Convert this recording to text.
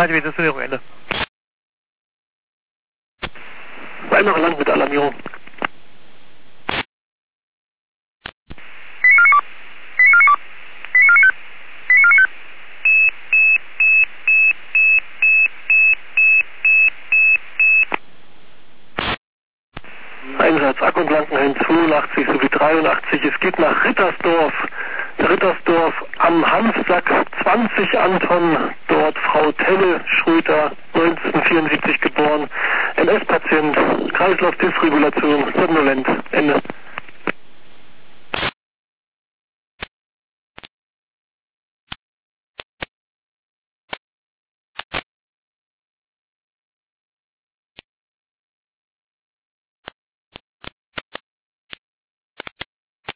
Zweite Visionsierung, Ende. Weimarer Land mit Alarmierung. Einsatz Akku und Blankenhain 82 sowie 83. Es geht nach Rittersdorf. Rittersdorf am Hanfsack 20 Anton. Dort Frau Telle Schröter, 1974 geboren. MS-Patient, Kreislaufdysregulation, somnolent. Ende.